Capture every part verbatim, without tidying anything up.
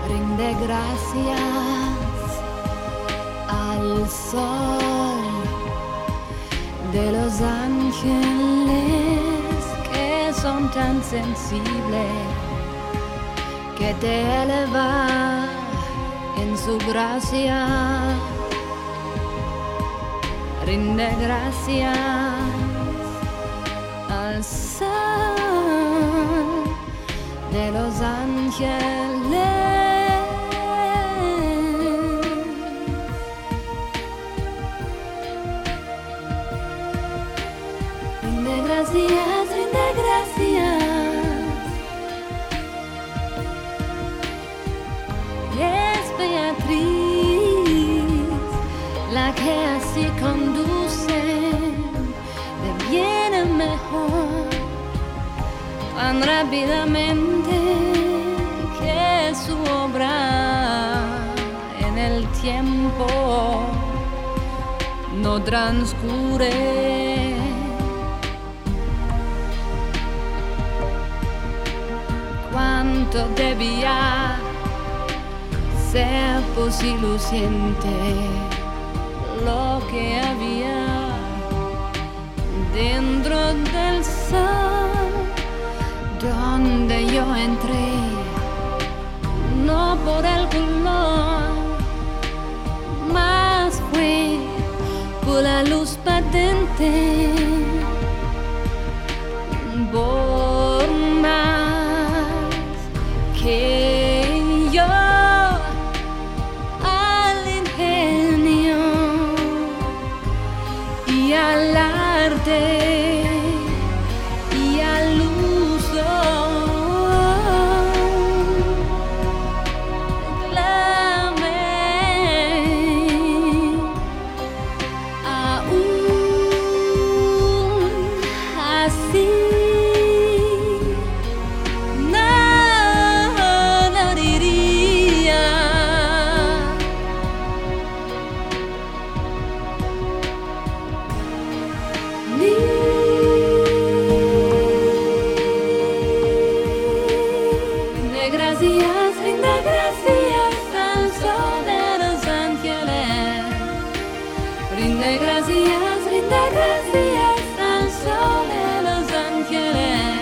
Rinde gracias al sol de los ángeles que son tan sensibles, que te eleva en su gracia. Rinde gracias al sol de los ángeles. Rinde gracias, rinde gracias. Es Beatriz la que así conduce de bien en mejor, tan rápidamente que su obra en el tiempo no transcurre. Cuánto debía ser posiluciente lo que había dentro del sol donde yo entré, no por el color, más fue por la luz patente, por más que yo al ingenio y al arte y al uso reclamé, aún así no lo diría. Rinde gracias, rinde gracias al sol de los ángeles. Rinde gracias, rinde gracias al sol de los ángeles.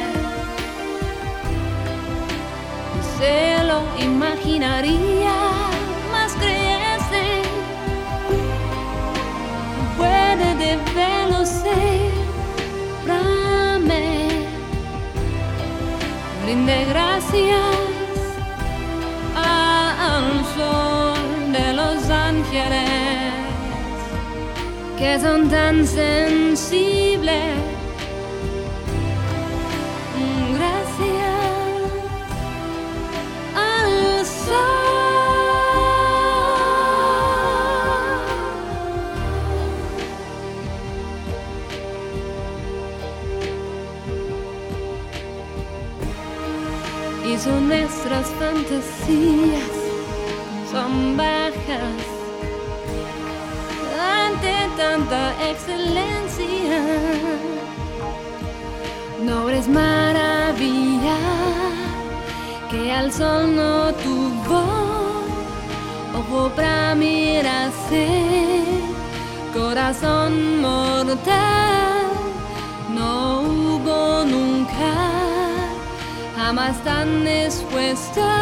Se lo imaginaría, más creyese, puede de verlo ser. Rinde gracias al sol de los ángeles que son tan sensibles. Gracias al sol. Y son nuestras fantasías, son bajas ante tanta excelencia. No es maravilla que al sol no tuvo ojo para mirarse, corazón mortal no hubo nunca, jamás tan dispuesto a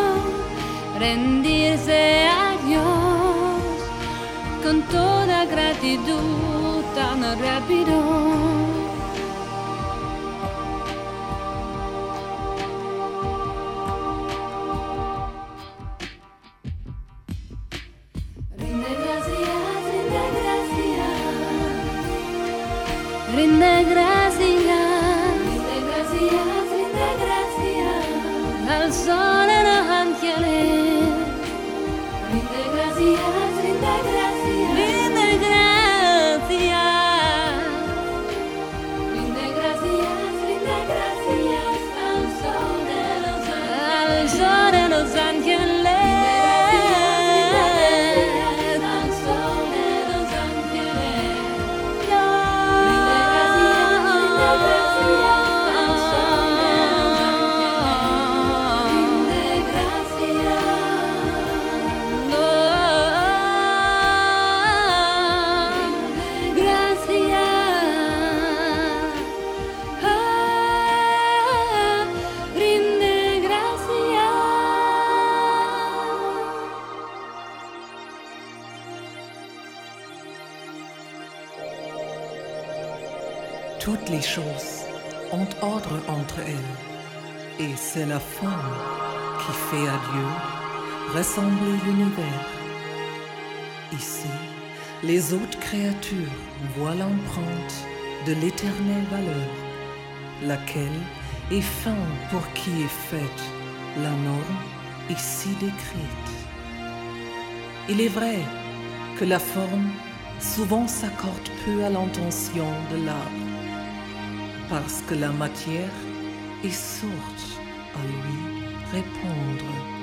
rendirse a Dios con toda gratitud tan rápido. Rinde gracias, rinde gracias, rinde gracias, rinde gracias, rinde gracias al sol de los ángeles. Rinde gracias, rinde gracias, rinde gracias, rinde gracias, rinde gracias al sol de los ángeles, al sol de los ángeles. Rinde toutes les choses ont ordre entre elles, et c'est la forme qui fait à Dieu ressembler l'univers. Ici, les autres créatures voient l'empreinte de l'éternelle valeur, laquelle est fin pour qui est faite la norme ici décrite. Il est vrai que la forme souvent s'accorde peu à l'intention de l'art, parce que la matière est sourde à lui répondre.